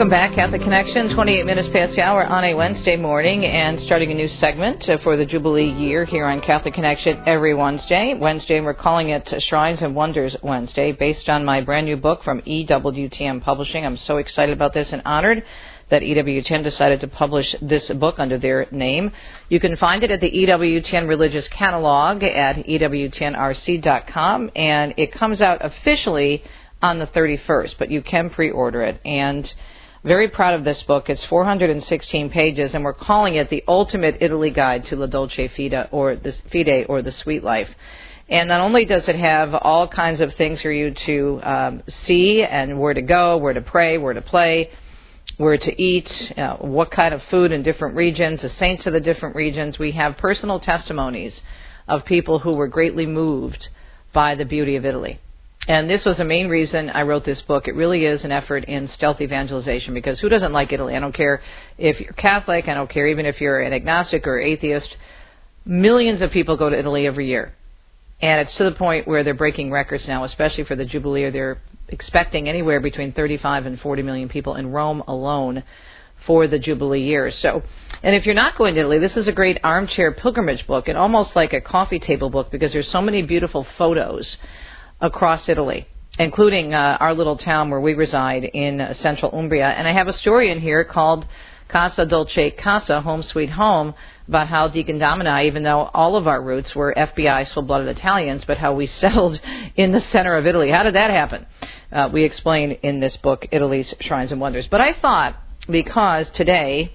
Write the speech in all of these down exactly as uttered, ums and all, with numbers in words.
Welcome back, Catholic Connection, twenty-eight minutes past the hour on a Wednesday morning, and starting a new segment uh, for the Jubilee year here on Catholic Connection every Wednesday. Wednesday, we're calling it Shrines and Wonders Wednesday, based on my brand new book from E W T N Publishing. I'm so excited about this and honored that E W T N decided to publish this book under their name. You can find it at the E W T N Religious Catalog at E W T N R C dot com, and it comes out officially on the thirty-first, but you can pre-order it. And very proud of this book. It's four hundred sixteen pages, and we're calling it the Ultimate Italy Guide to La Dolce Fide, or the Fide, or the Sweet Life. And not only does it have all kinds of things for you to um, see, and where to go, where to pray, where to play, where to eat, uh, what kind of food in different regions, the saints of the different regions. We have personal testimonies of people who were greatly moved by the beauty of Italy. And this was the main reason I wrote this book. It really is an effort in stealth evangelization, because who doesn't like Italy? I don't care if you're Catholic. I don't care even if you're an agnostic or atheist. Millions of people go to Italy every year. And it's to the point where they're breaking records now, especially for the Jubilee. They're expecting anywhere between thirty-five and forty million people in Rome alone for the Jubilee year. So, and if you're not going to Italy, this is a great armchair pilgrimage book, and almost like a coffee table book, because there's so many beautiful photos across Italy, including uh, our little town where we reside in uh, central Umbria. And I have a story in here called Casa Dolce Casa, Home Sweet Home, about how Deacon Dom and I, even though all of our roots were F B I full-blooded Italians, but how we settled in the center of Italy. How did that happen? Uh, we explain in this book, Italy's Shrines and Wonders. But I thought, because today,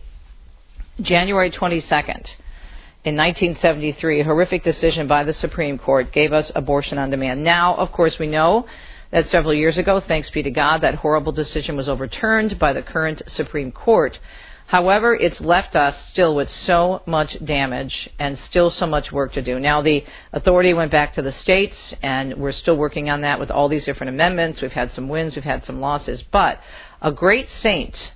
January twenty-second, in nineteen seventy-three, a horrific decision by the Supreme Court gave us abortion on demand. Now, of course, we know that several years ago, thanks be to God, that horrible decision was overturned by the current Supreme Court. However, it's left us still with so much damage and still so much work to do. Now, the authority went back to the states, and we're still working on that with all these different amendments. We've had some wins, we've had some losses. But a great saint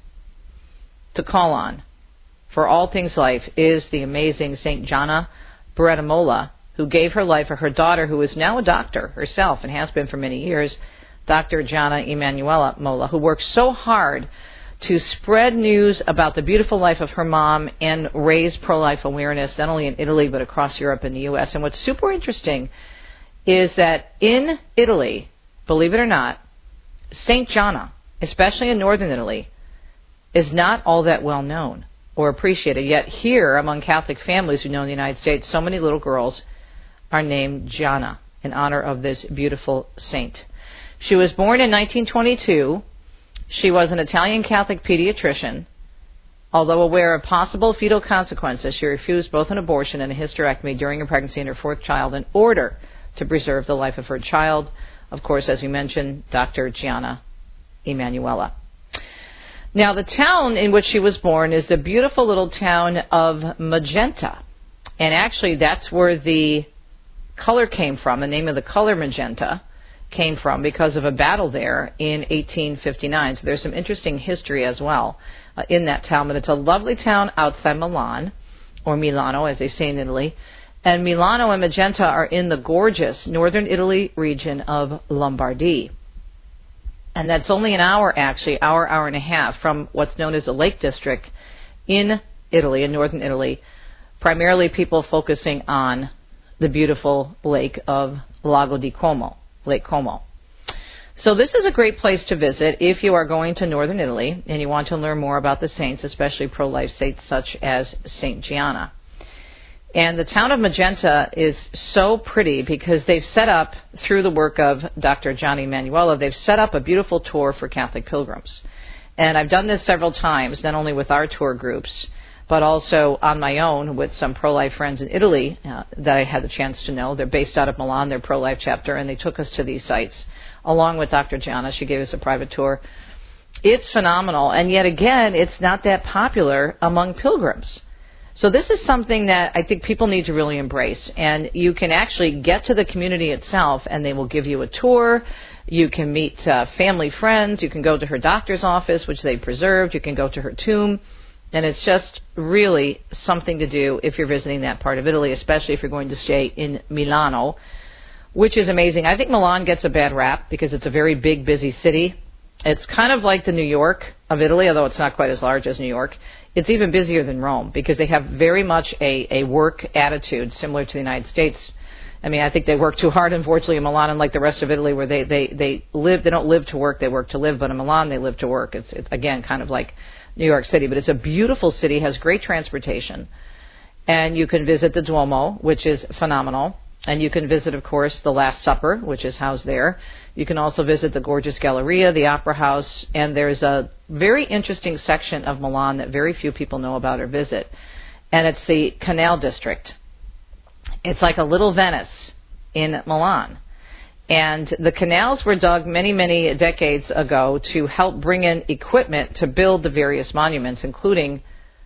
to call on for all things life is the amazing Saint Gianna Beretta Molla, who gave her life for her daughter, who is now a doctor herself and has been for many years, Doctor Gianna Emanuela Molla, who worked so hard to spread news about the beautiful life of her mom and raise pro-life awareness, not only in Italy but across Europe and the U S. And what's super interesting is that in Italy, believe it or not, Saint Gianna, especially in northern Italy, is not all that well known or appreciated. Yet here, among Catholic families who know in the United States, so many little girls are named Gianna in honor of this beautiful saint. She was born in nineteen twenty-two. She was an Italian Catholic pediatrician. Although aware of possible fetal consequences, she refused both an abortion and a hysterectomy during her pregnancy and her fourth child in order to preserve the life of her child. Of course, as we mentioned, Doctor Gianna Emanuela. Now, the town in which she was born is the beautiful little town of Magenta. And actually, that's where the color came from. The name of the color magenta came from because of a battle there in eighteen fifty-nine. So there's some interesting history as well uh, in that town. But it's a lovely town outside Milan, or Milano, as they say in Italy. And Milano and Magenta are in the gorgeous northern Italy region of Lombardy. And that's only an hour, actually, hour, hour and a half from what's known as the Lake District in Italy, in northern Italy, primarily people focusing on the beautiful lake of Lago di Como, Lake Como. So this is a great place to visit if you are going to northern Italy and you want to learn more about the saints, especially pro-life saints such as Saint Gianna. And the town of Magenta is so pretty because they've set up, through the work of Doctor Gianna Emanuela, they've set up a beautiful tour for Catholic pilgrims. And I've done this several times, not only with our tour groups, but also on my own with some pro-life friends in Italy uh, that I had the chance to know. They're based out of Milan, their pro-life chapter, and they took us to these sites along with Doctor Gianna. She gave us a private tour. It's phenomenal, and yet again, it's not that popular among pilgrims. So this is something that I think people need to really embrace. And you can actually get to the community itself, and they will give you a tour. You can meet uh, family friends. You can go to her doctor's office, which they preserved. You can go to her tomb. And it's just really something to do if you're visiting that part of Italy, especially if you're going to stay in Milano, which is amazing. I think Milan gets a bad rap because it's a very big, busy city. It's kind of like the New York of Italy, although it's not quite as large as New York. It's even busier than Rome because they have very much a, a work attitude similar to the United States. I mean, I think they work too hard, unfortunately, in Milan, unlike the rest of Italy, where they, they, they live, they don't live to work, they work to live. But in Milan, they live to work. It's, it's, again, kind of like New York City. But it's a beautiful city, has great transportation. And you can visit the Duomo, which is phenomenal. And you can visit, of course, the Last Supper, which is housed there. You can also visit the gorgeous Galleria, the Opera House. And there's a very interesting section of Milan that very few people know about or visit. And it's the Canal District. It's like a little Venice in Milan. And the canals were dug many, many decades ago to help bring in equipment to build the various monuments, including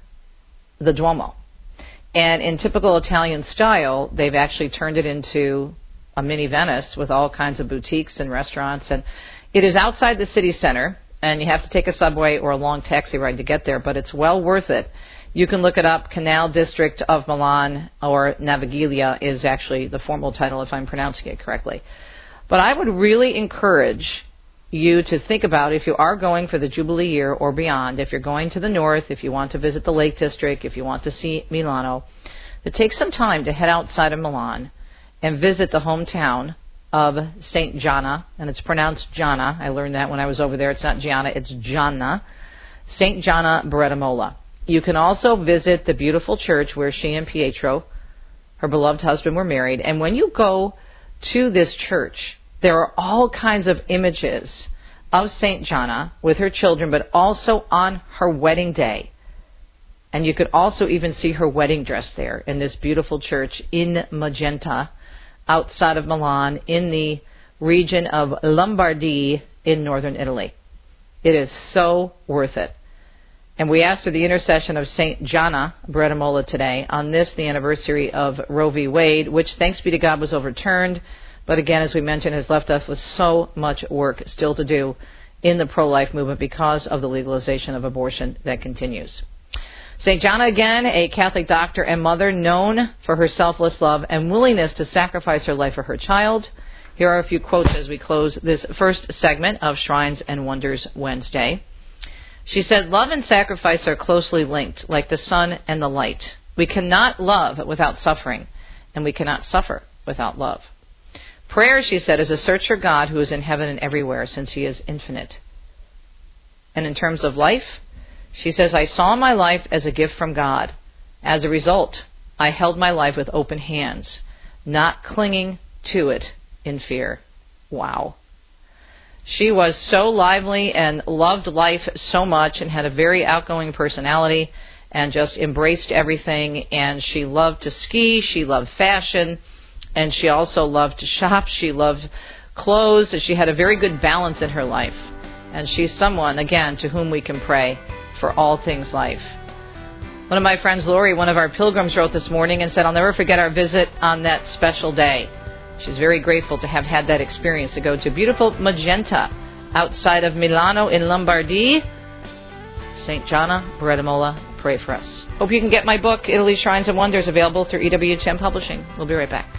the Duomo. And in typical Italian style, they've actually turned it into a mini Venice with all kinds of boutiques and restaurants. And it is outside the city center, and you have to take a subway or a long taxi ride to get there, but it's well worth it. You can look it up. Canal District of Milan, or Naviglia is actually the formal title if I'm pronouncing it correctly. But I would really encourage you to think about, if you are going for the Jubilee year or beyond, if you're going to the north, if you want to visit the Lake District, if you want to see Milano, to take some time to head outside of Milan and visit the hometown of Saint Gianna, and it's pronounced Gianna. I learned that when I was over there. It's not Gianna, it's Gianna. Saint Gianna Beretta. You can also visit the beautiful church where she and Pietro, her beloved husband, were married. And when you go to this church, there are all kinds of images of Saint Gianna with her children, but also on her wedding day. And you could also even see her wedding dress there in this beautiful church in Magenta, outside of Milan, in the region of Lombardy in northern Italy. It is so worth it. And we asked for the intercession of Saint Gianna Beretta today on this, the anniversary of Roe v. Wade, which, thanks be to God, was overturned. But again, as we mentioned, has left us with so much work still to do in the pro-life movement because of the legalization of abortion that continues. Saint Gianna, again, a Catholic doctor and mother known for her selfless love and willingness to sacrifice her life for her child. Here are a few quotes as we close this first segment of Shrines and Wonders Wednesday. She said, "Love and sacrifice are closely linked, like the sun and the light. We cannot love without suffering, and we cannot suffer without love. Prayer," she said, "is a search for God who is in heaven and everywhere, since he is infinite." And in terms of life, she says, "I saw my life as a gift from God. As a result, I held my life with open hands, not clinging to it in fear." Wow. She was so lively and loved life so much and had a very outgoing personality and just embraced everything. And she loved to ski. She loved fashion. And she also loved to shop. She loved clothes. She had a very good balance in her life. And she's someone, again, to whom we can pray for all things life. One of my friends, Lori, one of our pilgrims, wrote this morning and said, "I'll never forget our visit on that special day." She's very grateful to have had that experience, to go to beautiful Magenta outside of Milano in Lombardy. Saint Gianna Beretta, pray for us. Hope you can get my book, Italy Shrines and Wonders, available through E W T M Publishing. We'll be right back.